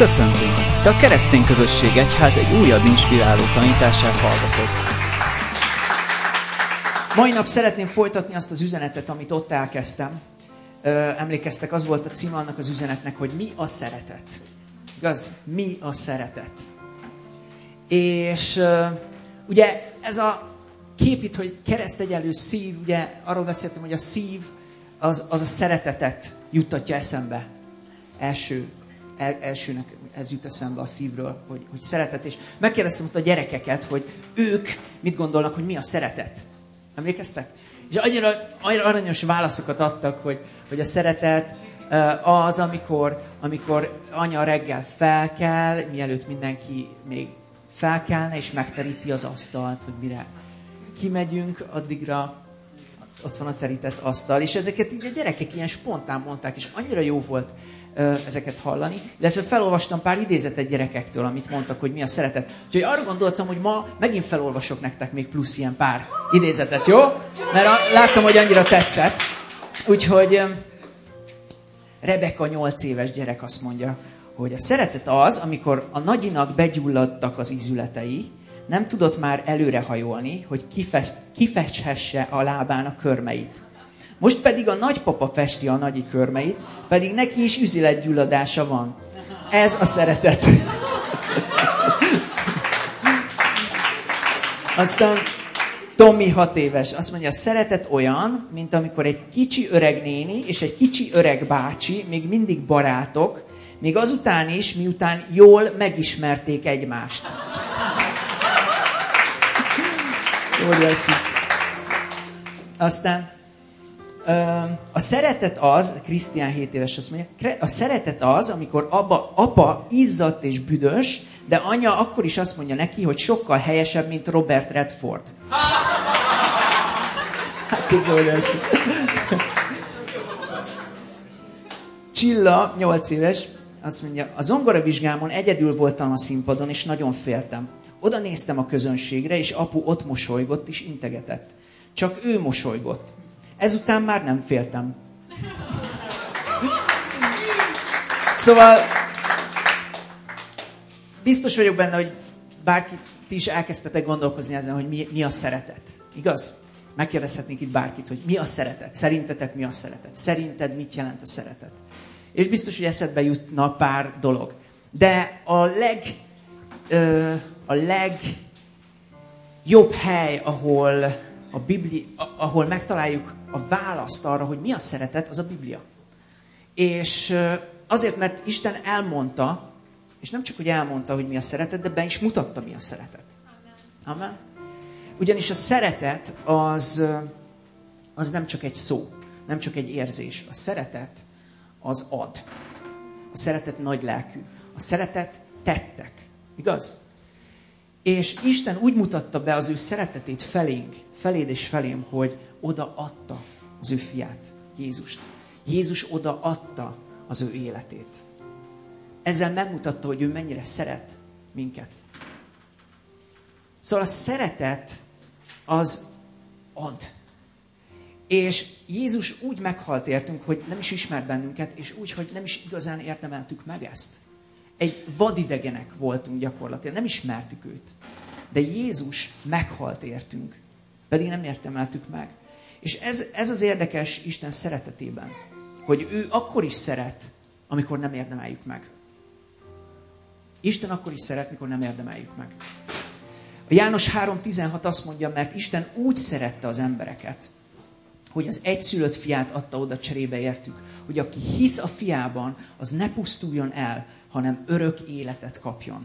Köszöntünk! Te a Keresztény Közösség Egyház egy újabb inspiráló tanítását hallgatod. Mai nap szeretném folytatni azt az üzenetet, amit ott elkezdtem. Emlékeztek, az volt a címe annak az üzenetnek, hogy mi a szeretet. Igaz? Mi a szeretet. És ugye ez a kép itt, hogy kereszt egyenlő szív, ugye arról beszéltem, hogy a szív az a szeretetet juttatja eszembe. Elsőnek ez jut eszembe a szívről, hogy szeretet. És megkérdeztem ott a gyerekeket, hogy ők mit gondolnak, hogy mi a szeretet. Emlékeztek? És annyira aranyos válaszokat adtak, hogy a szeretet az, amikor anya reggel felkel, mielőtt mindenki még felkelne, és megteríti az asztalt, hogy mire kimegyünk, addigra ott van a terített asztal. És ezeket így a gyerekek ilyen spontán mondták, és annyira jó volt ezeket hallani. Illetve felolvastam pár idézetet gyerekektől, amit mondtak, hogy mi a szeretet. Úgyhogy arra gondoltam, hogy ma megint felolvasok nektek még plusz ilyen pár idézetet, jó? Mert láttam, hogy annyira tetszett. Úgyhogy Rebeka 8 éves gyerek azt mondja, hogy a szeretet az, amikor a nagyinak begyulladtak az ízületei, nem tudott már előrehajolni, hogy kifesthesse a lábán a körmeit. Most pedig a nagypapa festi a nagyi körmeit, pedig neki is üzületgyulladása van. Ez a szeretet. Aztán Tomi 6 éves. Azt mondja, a szeretet olyan, mint amikor egy kicsi öreg néni és egy kicsi öreg bácsi még mindig barátok, még azután is, miután jól megismerték egymást. Óriási. Aztán a szeretet az, Krisztián 7 éves azt mondja, a szeretet az, amikor apa izzadt és büdös, de anya akkor is azt mondja neki, hogy sokkal helyesebb, mint Robert Redford. Hát ez óriási. Csilla 8 éves azt mondja, a zongoravizsgámon egyedül voltam a színpadon, és nagyon féltem. Oda néztem a közönségre, és apu ott mosolygott és integetett. Csak ő mosolygott. Ezután már nem féltem. Szóval biztos vagyok benne, hogy bárki ti is elkezdtetek gondolkozni ezen, hogy mi a szeretet. Igaz? Megkérdezhetnénk itt bárkit, hogy mi a szeretet. Szerintetek mi a szeretet? Szerinted mit jelent a szeretet? És biztos, hogy eszedbe jutna pár dolog. De a legjobb hely, ahol megtaláljuk a választ arra, hogy mi a szeretet, az a Biblia. És azért, mert Isten elmondta, és nem csak, hogy elmondta, hogy mi a szeretet, de be is mutatta, mi a szeretet. Amen? Ugyanis a szeretet az nem csak egy szó, nem csak egy érzés. A szeretet az ad. A szeretet nagy lelkű. A szeretet tettek. Igaz? És Isten úgy mutatta be az ő szeretetét feléd és felém, hogy oda adta az ő fiát, Jézust. Jézus oda adta az ő életét. Ezzel megmutatta, hogy ő mennyire szeret minket. Szóval a szeretet az ad. És Jézus úgy meghalt értünk, hogy nem is ismert bennünket, és úgy, hogy nem is igazán érdemeltük meg ezt. Egy vadidegenek voltunk gyakorlatilag, nem ismertük őt. De Jézus meghalt értünk, pedig nem érdemeltük meg. És ez az érdekes Isten szeretetében, hogy ő akkor is szeret, amikor nem érdemeljük meg. Isten akkor is szeret, mikor nem érdemeljük meg. A János 3:16 azt mondja, mert Isten úgy szerette az embereket, hogy az egyszülött fiát adta oda cserébe értük, hogy aki hisz a fiában, az ne pusztuljon el, hanem örök életet kapjon.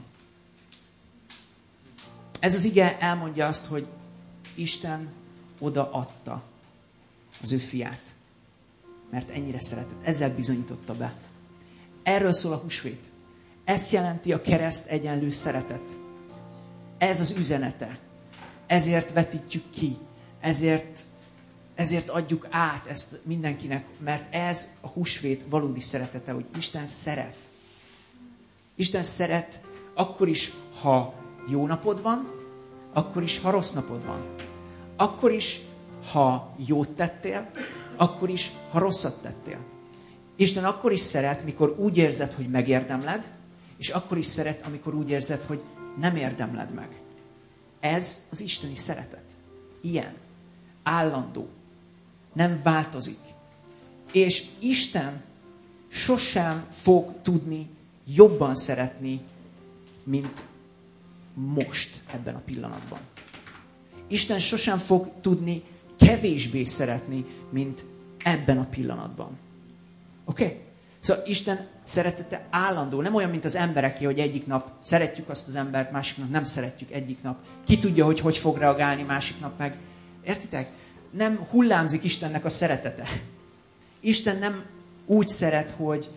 Ez az ige elmondja azt, hogy Isten oda adta az ő fiát, mert ennyire szeretett. Ezzel bizonyította be. Erről szól a húsvét. Ezt jelenti a kereszt egyenlő szeretet. Ez az üzenete. Ezért vetítjük ki. Ezért adjuk át ezt mindenkinek, mert ez a húsvét valódi szeretete, hogy Isten szeret. Isten szeret akkor is, ha jó napod van, akkor is, ha rossz napod van. Akkor is, ha jót tettél, akkor is, ha rosszat tettél. Isten akkor is szeret, mikor úgy érzed, hogy megérdemled, És akkor is szeret, amikor úgy érzed, hogy nem érdemled meg. Ez az isteni szeretet. Ilyen. Állandó. Nem változik. És Isten sosem fog tudni jobban szeretni, mint most ebben a pillanatban. Isten sosem fog tudni kevésbé szeretni, mint ebben a pillanatban. Oké? Szóval Isten szeretete állandó. Nem olyan, mint az embereké, hogy egyik nap szeretjük azt az embert, másik nap nem szeretjük egyik nap. Ki tudja, hogy fog reagálni, másik nap meg. Értitek? Nem hullámzik Istennek a szeretete. Isten nem úgy szeret,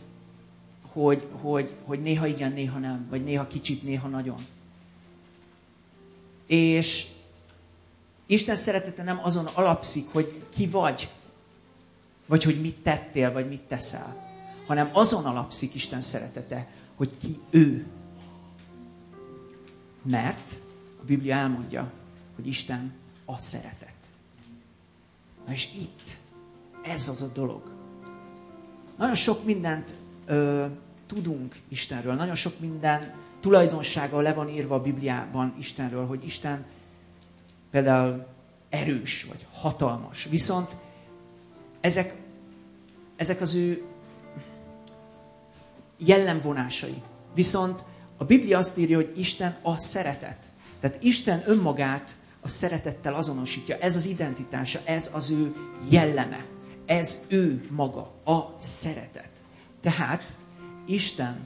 hogy néha igen, néha nem. Vagy néha kicsit, néha nagyon. És Isten szeretete nem azon alapszik, hogy ki vagy hogy mit tettél, vagy mit teszel. Hanem azon alapszik Isten szeretete, hogy ki ő. Mert a Biblia elmondja, hogy Isten a szeretet. Na és itt, ez az a dolog. Nagyon sok mindent tudunk Istenről, nagyon sok minden tulajdonsága le van írva a Bibliában Istenről, hogy Isten például erős, vagy hatalmas. Viszont ezek az ő jellemvonásai. Viszont a Biblia azt írja, hogy Isten a szeretet. Tehát Isten önmagát a szeretettel azonosítja. Ez az identitása, ez az ő jelleme. Ez ő maga, a szeretet. Tehát Isten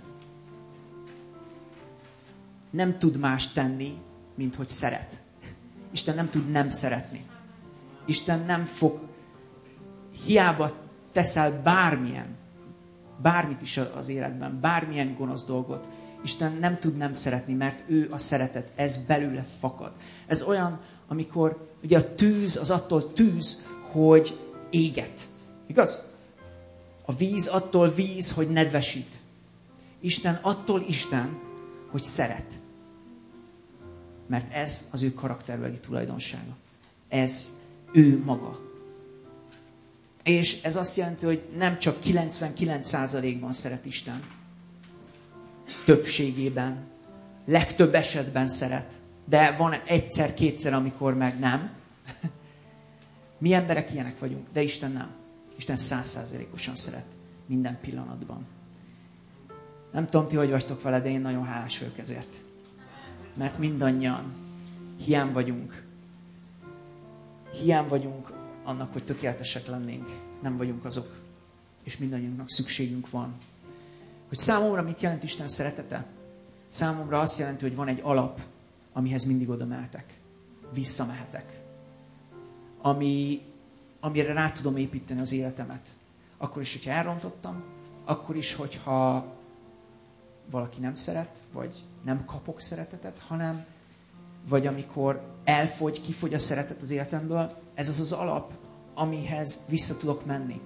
nem tud más tenni, mint hogy szeret. Isten nem tud nem szeretni. Isten nem fog, hiába teszel bármit is az életben, bármilyen gonosz dolgot, Isten nem tud nem szeretni, mert ő a szeretet, ez belőle fakad. Ez olyan, amikor ugye a tűz az attól tűz, hogy éget. Igaz? A víz attól víz, hogy nedvesít. Isten attól Isten, hogy szeret. Mert ez az ő karakterbeli tulajdonsága. Ez ő maga. És ez azt jelenti, hogy nem csak 99%-ban szeret Isten. Többségében. Legtöbb esetben szeret. De van egyszer-kétszer, amikor meg nem. Mi emberek ilyenek vagyunk, de Isten nem. Isten 100%-osan szeret. Minden pillanatban. Nem tudom, ti hogy vagytok vele, de én nagyon hálás vagyok ezért. Mert mindannyian hiány vagyunk annak, hogy tökéletesek lennénk. Nem vagyunk azok. És mindannyiunknak szükségünk van. Hogy számomra mit jelent Isten szeretete? Számomra azt jelenti, hogy van egy alap, amihez mindig oda mehetek. Visszamehetek. Amire rá tudom építeni az életemet. Akkor is, hogyha elrontottam, akkor is, hogyha valaki nem szeret, vagy nem kapok szeretetet, hanem vagy amikor kifogy a szeretet az életemből, ez az az alap, amihez vissza tudok menni.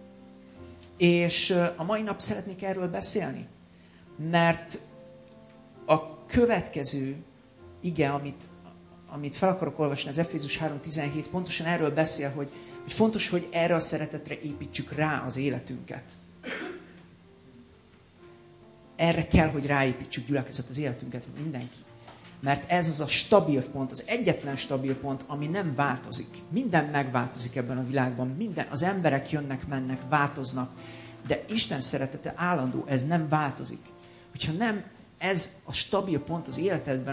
És a mai nap szeretnék erről beszélni, mert a következő ige, amit fel akarok olvasni, az Efézus 3:17, pontosan erről beszél, hogy fontos, hogy erre a szeretetre építsük rá az életünket. Erre kell, hogy ráépítsük, gyülekezet, az életünket, mindenki. Mert ez az a stabil pont, az egyetlen stabil pont, ami nem változik. Minden megváltozik ebben a világban. Az emberek jönnek, mennek, változnak. De Isten szeretete állandó, ez nem változik. Hogyha nem ez a stabil pont az életedben,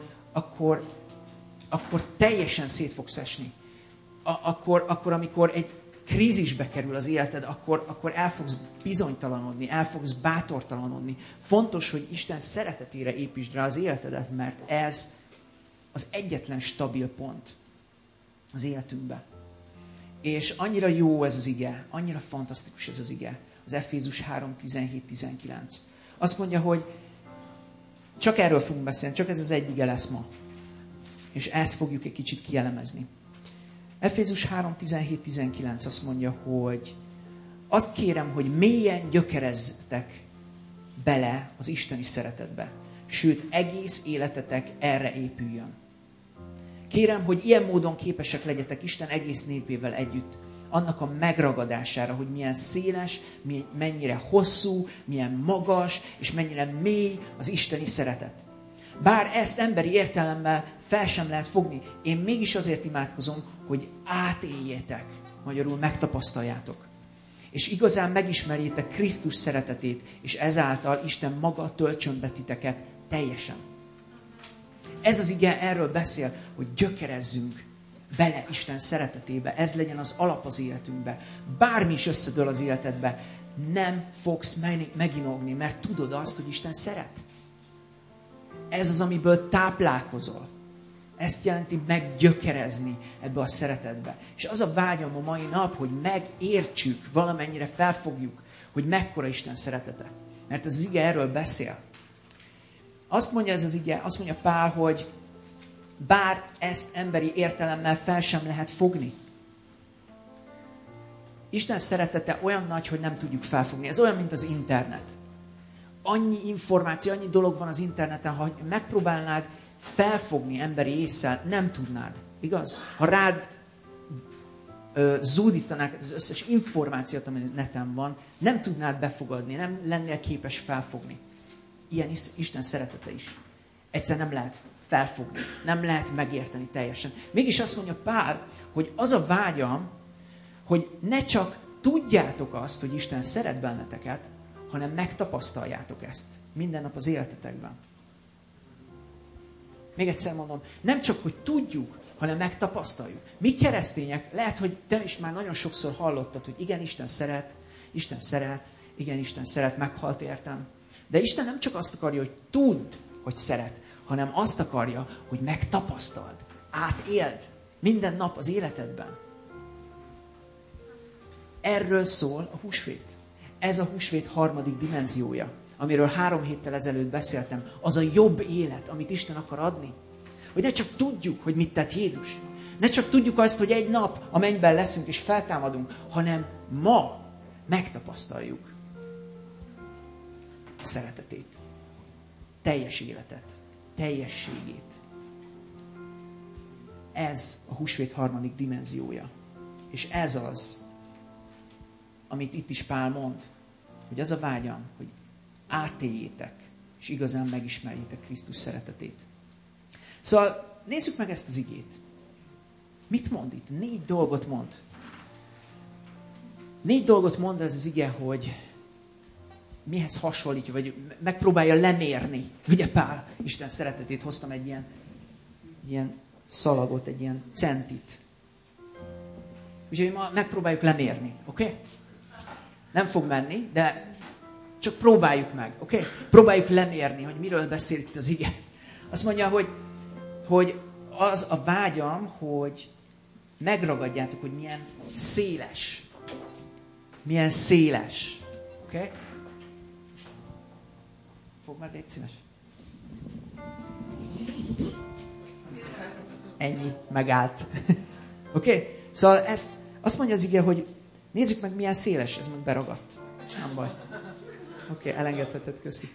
akkor teljesen szét fogsz esni. Akkor amikor egy krízisbe kerül az életed, akkor el fogsz bizonytalanodni, el fogsz bátortalanodni. Fontos, hogy Isten szeretetére építsd rá az életedet, mert ez az egyetlen stabil pont az életünkben. És annyira jó ez az ige, annyira fantasztikus ez az ige, az Efézus 3:17-19. Azt mondja, hogy csak erről fogunk beszélni, csak ez az egy ige lesz ma. És ezt fogjuk egy kicsit kielemezni. Efézus 3:17-19 azt mondja, hogy azt kérem, hogy mélyen gyökerezzetek bele az isteni szeretetbe. Sőt, egész életetek erre épüljön. Kérem, hogy ilyen módon képesek legyetek Isten egész népével együtt annak a megragadására, hogy milyen széles, mennyire hosszú, milyen magas, és mennyire mély az isteni szeretet. Bár ezt emberi értelemmel fel sem lehet fogni, én mégis azért imádkozom, hogy átéljétek, magyarul megtapasztaljátok. És igazán megismerjétek Krisztus szeretetét, és ezáltal Isten maga töltsön be titeket teljesen. Ez az ige erről beszél, hogy gyökerezzünk bele Isten szeretetébe. Ez legyen az alap az életünkbe. Bármi is összedől az életedbe, nem fogsz meginogni, mert tudod azt, hogy Isten szeret. Ez az, amiből táplálkozol. Ezt jelenti meggyökerezni ebbe a szeretetbe. És az a vágyam a mai nap, hogy megértsük, valamennyire felfogjuk, hogy mekkora Isten szeretete. Mert ez az ige erről beszél. Azt mondja ez az ige, azt mondja Pál, hogy bár ezt emberi értelemmel fel sem lehet fogni. Isten szeretete olyan nagy, hogy nem tudjuk felfogni. Ez olyan, mint az internet. Annyi információ, annyi dolog van az interneten, ha megpróbálnád felfogni emberi ésszel, nem tudnád. Igaz? Ha rád zúdítanák az összes információt, ami neten van, nem tudnád befogadni, nem lennél képes felfogni. Ilyen Isten szeretete is. Egyszer nem lehet felfogni, nem lehet megérteni teljesen. Mégis azt mondja Pál, hogy az a vágyam, hogy ne csak tudjátok azt, hogy Isten szeret benneteket, hanem megtapasztaljátok ezt minden nap az életetekben. Még egyszer mondom, nem csak, hogy tudjuk, hanem megtapasztaljuk. Mi keresztények, lehet, hogy te is már nagyon sokszor hallottad, hogy igen, Isten szeret, igen, Isten szeret, meghalt értem. De Isten nem csak azt akarja, hogy tudd, hogy szeret, hanem azt akarja, hogy megtapasztald, átéld minden nap az életedben. Erről szól a húsvét. Ez a húsvét harmadik dimenziója, amiről 3 héttel ezelőtt beszéltem. Az a jobb élet, amit Isten akar adni. Hogy ne csak tudjuk, hogy mit tett Jézus. Ne csak tudjuk azt, hogy egy nap a mennyben leszünk és feltámadunk, hanem ma megtapasztaljuk a szeretetét. Teljes életet. Teljességét. Ez a húsvét harmadik dimenziója. És ez az, amit itt is Pál mond, hogy az a vágyam, hogy átéljétek, és igazán megismerjétek Krisztus szeretetét. Szóval nézzük meg ezt az igét. Mit mond itt? 4 dolgot mond. 4 dolgot mond ez az ige, hogy mihez hasonlítja, vagy megpróbálja lemérni. Ugye Pál Isten szeretetét, hoztam egy ilyen szalagot, egy ilyen centit. Úgyhogy ma megpróbáljuk lemérni, oké? Okay? Nem fog menni, de csak próbáljuk meg, oké? Okay? Próbáljuk lemérni, hogy miről beszél itt az ige. Azt mondja, hogy az a vágyam, hogy megragadjátok, hogy milyen széles. Milyen széles. Oké? Okay? Fogd már, légy szíves. Ennyi, megállt. Oké? Okay? Szóval azt mondja az ige, hogy nézzük meg, milyen széles, ez meg beragadt. Nem baj. Oké, elengedheted, köszi.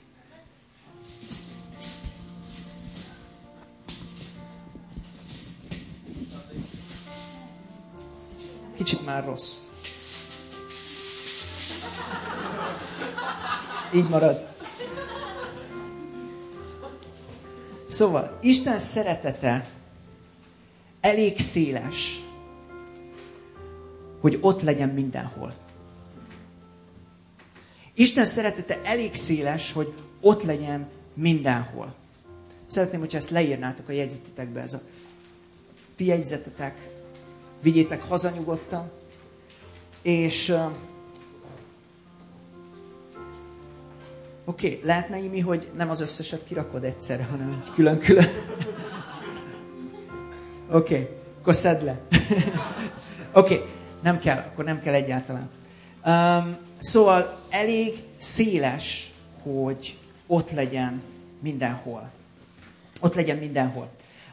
Kicsit már rossz. Így marad. Szóval, Isten szeretete elég széles, hogy ott legyen mindenhol. Isten szeretete elég széles, hogy ott legyen mindenhol. Szeretném, hogyha ezt leírnátok a jegyzetetekbe. Ez a ti jegyzetetek. Vigyétek haza nyugodtan. És oké, lehetne Imi, hogy nem az összeset kirakod egyszerre, hanem külön-külön. Oké, akkor szedd le. Oké, nem kell, akkor nem kell egyáltalán. Szóval elég széles, hogy ott legyen mindenhol. Ott legyen mindenhol.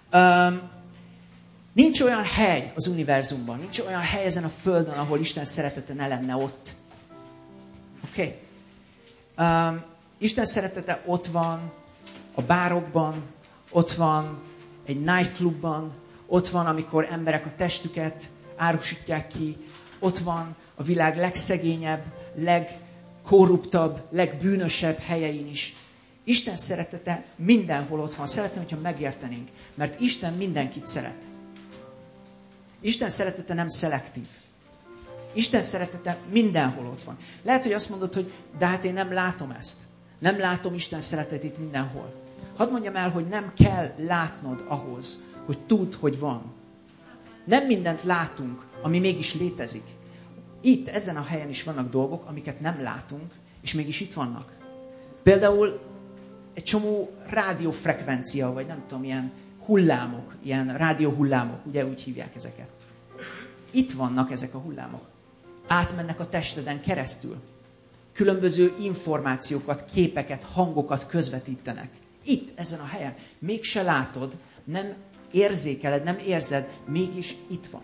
Nincs olyan hely az univerzumban, nincs olyan hely ezen a földön, ahol Isten szeretete ne lenne ott. Oké? Isten szeretete ott van a bárokban, ott van egy nightclubban, ott van, amikor emberek a testüket árusítják ki ott van a világ legszegényebb, legkorruptabb, legbűnösebb helyein is. Isten szeretete mindenhol ott van. Szeretném, hogyha megértenénk, mert Isten mindenkit szeret. Isten szeretete nem szelektív. Isten szeretete mindenhol ott van. Lehet, hogy azt mondod, hogy de hát én nem látom ezt. Nem látom Isten szeretetét mindenhol. Hadd mondjam el, hogy nem kell látnod ahhoz, hogy tudd, hogy van. Nem mindent látunk, ami mégis létezik. Itt, ezen a helyen is vannak dolgok, amiket nem látunk, és mégis itt vannak. Például egy csomó rádiófrekvencia, vagy nem tudom, ilyen hullámok, ilyen rádióhullámok, ugye úgy hívják ezeket. Itt vannak ezek a hullámok. Átmennek a testeden keresztül. Különböző információkat, képeket, hangokat közvetítenek. Itt, ezen a helyen. Mégse látod, nem érzékeled, nem érzed, mégis itt van.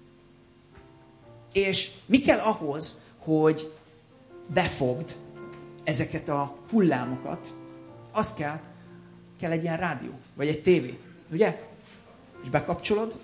És mi kell ahhoz, hogy befogd ezeket a hullámokat? Az kell egy ilyen rádió, vagy egy tévé, ugye? És bekapcsolod.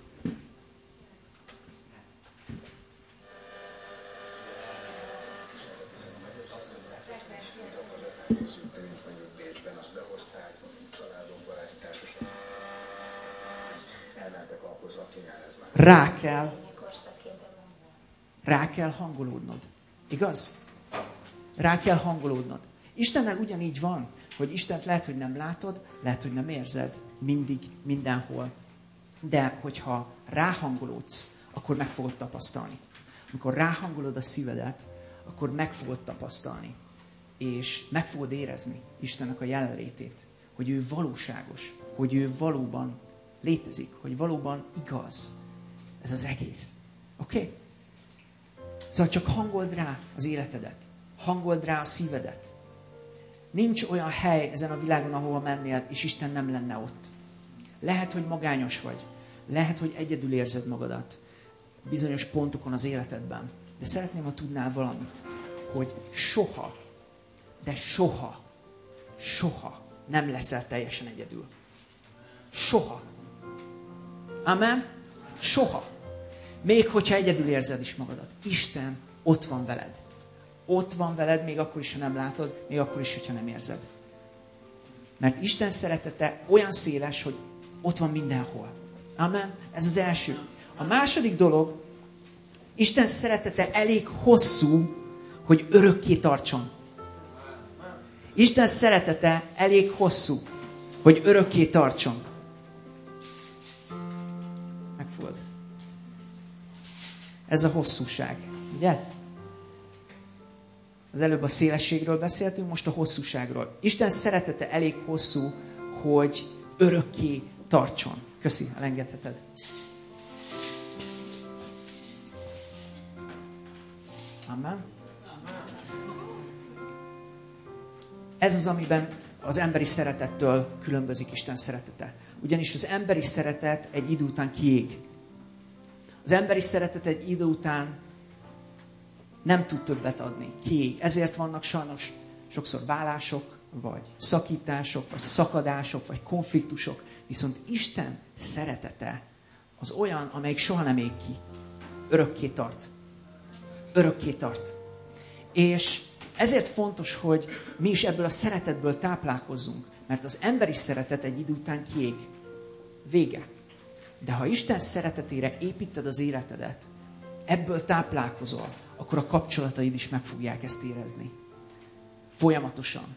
Rá kell hangolódnod. Igaz? Rá kell hangolódnod. Istennel ugyanígy van, hogy Istent lehet, hogy nem látod, lehet, hogy nem érzed mindig, mindenhol. De hogyha ráhangolódsz, akkor meg fogod tapasztalni. Amikor ráhangolod a szívedet, akkor meg fogod tapasztalni. És meg fogod érezni Istennek a jelenlétét. Hogy ő valóságos. Hogy ő valóban létezik. Hogy valóban igaz. Ez az egész. Oké? Szóval csak hangold rá az életedet. Hangold rá a szívedet. Nincs olyan hely ezen a világon, ahova mennél, és Isten nem lenne ott. Lehet, hogy magányos vagy. Lehet, hogy egyedül érzed magadat bizonyos pontokon az életedben. De szeretném, ha tudnál valamit, hogy soha, de soha, soha nem leszel teljesen egyedül. Soha. Amen? Soha. Még hogyha egyedül érzed is magadat. Isten ott van veled. Ott van veled, még akkor is, ha nem látod, még akkor is, hogyha nem érzed. Mert Isten szeretete olyan széles, hogy ott van mindenhol. Amen? Ez az első. A második dolog, Isten szeretete elég hosszú, hogy örökké tartson. Isten szeretete elég hosszú, hogy örökké tartson. Megfogod. Ez a hosszúság. Ugye? Az előbb a szélességről beszéltünk, most a hosszúságról. Isten szeretete elég hosszú, hogy örökké tartson. Köszi, elengedheted. Amen. Ez az, amiben az emberi szeretettől különbözik Isten szeretete. Ugyanis az emberi szeretet egy idő után kiég. Az emberi szeretet egy idő után nem tud többet adni. Kiég. Ezért vannak sajnos sokszor válások, vagy szakítások, vagy szakadások, vagy konfliktusok. Viszont Isten szeretete az olyan, amelyik soha nem ég ki. Örökké tart. Örökké tart. És ezért fontos, hogy mi is ebből a szeretetből táplálkozzunk. Mert az emberi szeretet egy idő után kiég. Vége. De ha Isten szeretetére építed az életedet, ebből táplálkozol, akkor a kapcsolataid is meg fogják ezt érezni. Folyamatosan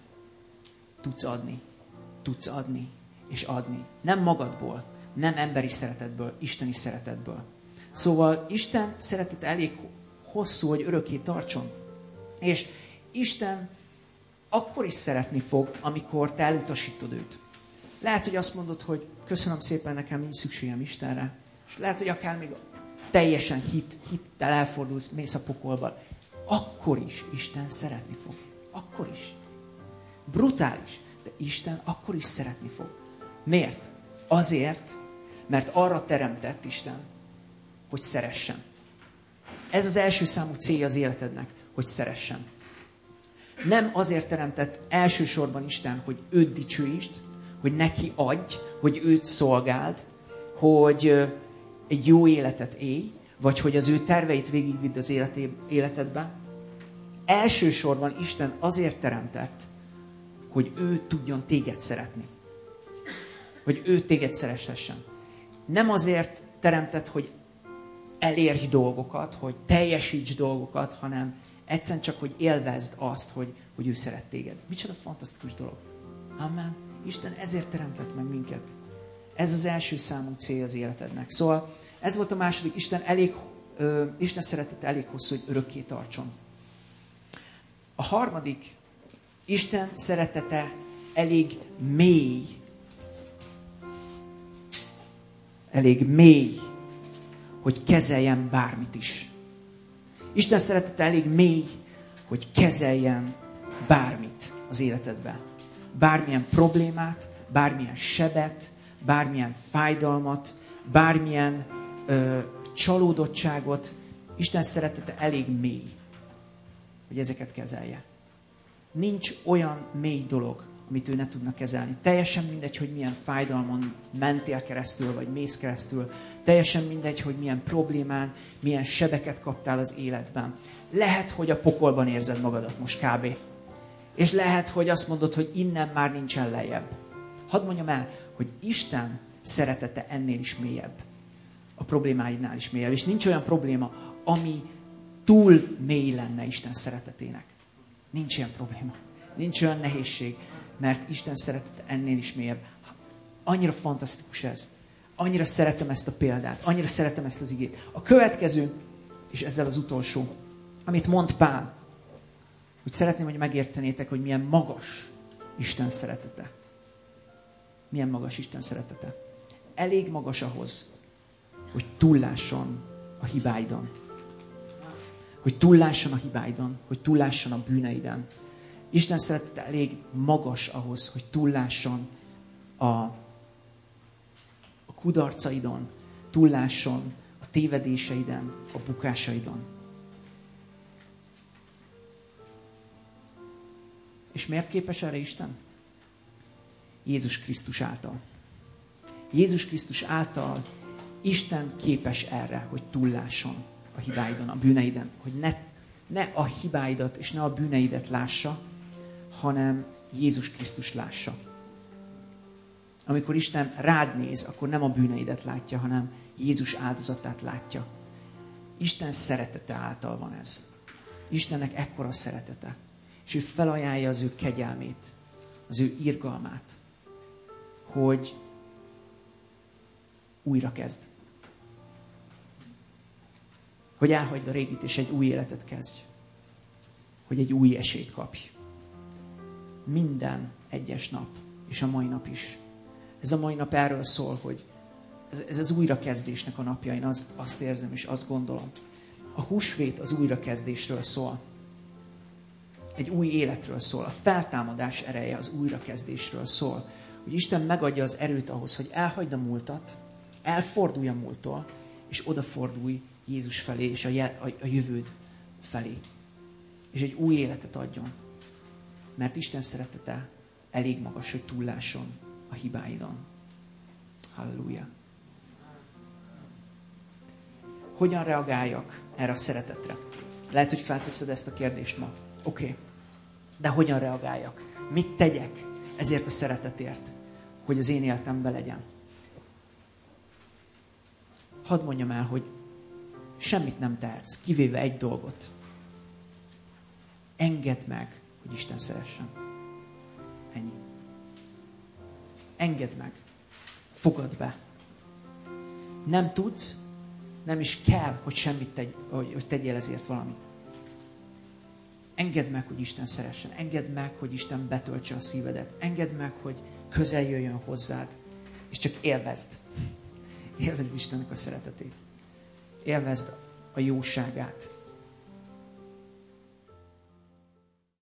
tudsz adni és adni. Nem magadból, nem emberi szeretetből, isteni szeretetből. Szóval Isten szeretet elég hosszú, hogy örökké tartson. És Isten akkor is szeretni fog, amikor te elutasítod őt. Lehet, hogy azt mondod, hogy köszönöm szépen, nekem nincs szükségem Istenre. És lehet, hogy akár még teljesen hittel elfordulsz, mész a pokolba. Akkor is Isten szeretni fog. Akkor is. Brutális. De Isten akkor is szeretni fog. Miért? Azért, mert arra teremtett Isten, hogy szeressen. Ez az első számú célja az életednek, hogy szeressen. Nem azért teremtett elsősorban Isten, hogy őt dicsőítsd, hogy neki adj, hogy őt szolgáld, hogy egy jó életet élj, vagy hogy az ő terveit végigvidd az életedben. Elsősorban Isten azért teremtett, hogy ő tudjon téged szeretni. Hogy ő téged szereshessen. Nem azért teremtett, hogy elérj dolgokat, hogy teljesíts dolgokat, hanem egyszerűen csak, hogy élvezd azt, hogy ő szeret téged. Micsoda fantasztikus dolog. Amen. Isten ezért teremtett meg minket. Ez az első számú cél az életednek. Szóval ez volt a második. Isten szeretete elég hosszú, hogy örökké tartson. A harmadik, Isten szeretete elég mély, hogy kezeljen bármit is. Isten szeretete elég mély, hogy kezeljen bármit az életedben. Bármilyen problémát, bármilyen sebet, bármilyen fájdalmat, bármilyen csalódottságot. Isten szeretete elég mély, hogy ezeket kezelje. Nincs olyan mély dolog, amit ő ne tudna kezelni. Teljesen mindegy, hogy milyen fájdalmon mentél keresztül, vagy mész keresztül. Teljesen mindegy, hogy milyen problémán, milyen sebeket kaptál az életben. Lehet, hogy a pokolban érzed magadat most kb. És lehet, hogy azt mondod, hogy innen már nincsen lejjebb. Hadd mondjam el, hogy Isten szeretete ennél is mélyebb. A problémáidnál is mélyebb. És nincs olyan probléma, ami túl mély lenne Isten szeretetének. Nincs ilyen probléma. Nincs olyan nehézség, mert Isten szeretete ennél is mélyebb. Annyira fantasztikus ez. Annyira szeretem ezt a példát. Annyira szeretem ezt az igét. A következő, és ezzel az utolsó, amit mond Pál, hogy szeretném, hogy megértenétek, hogy milyen magas Isten szeretete. Milyen magas Isten szeretete. Elég magas ahhoz, hogy túllásson a hibáidon. Hogy túllásson a hibáidon, hogy túllásson a bűneiden. Isten szeretete elég magas ahhoz, hogy túllásson a kudarcaidon, túllásson a tévedéseiden, a bukásaidon. És miért képes erre Isten? Jézus Krisztus által. Jézus Krisztus által Isten képes erre, hogy túllásson a hibáidon, a bűneiden. Hogy ne a hibáidat és ne a bűneidet lássa, hanem Jézus Krisztus lássa. Amikor Isten rád néz, akkor nem a bűneidet látja, hanem Jézus áldozatát látja. Isten szeretete által van ez. Istennek ekkora szeretete. És ő felajánlja az ő kegyelmét, az ő irgalmát, hogy újra kezd. Hogy elhagyd a régit, és egy új életet kezdj. Hogy egy új esélyt kapj. Minden egyes nap, és a mai nap is. Ez a mai nap erről szól, hogy ez az újrakezdésnek a napja. Én azt érzem, és azt gondolom. A húsvét az újrakezdésről szól. Egy új életről szól. A feltámadás ereje az újrakezdésről szól. Hogy Isten megadja az erőt ahhoz, hogy elhagyd a múltat, elfordulj a múlttól, és odafordulj Jézus felé, és a jövőd felé. És egy új életet adjon. Mert Isten szeretete elég magas, hogy túllásson a hibáidon. Halleluja. Hogyan reagáljak erre a szeretetre? Lehet, hogy felteszed ezt a kérdést ma. Oké. De hogyan reagáljak? Mit tegyek ezért a szeretetért, hogy az én életemben legyen? Hadd mondjam el, hogy semmit nem tehetsz, kivéve egy dolgot. Engedd meg, hogy Isten szeressen. Ennyi. Engedd meg. Fogad be. Nem tudsz, nem is kell, hogy hogy tegyél ezért valamit. Engedd meg, hogy Isten szeressen. Engedd meg, hogy Isten betöltse a szívedet. Engedd meg, hogy közel jöjjön hozzád. És csak élvezd. Élvezd Istennek a szeretetét. Élvezd a jóságát.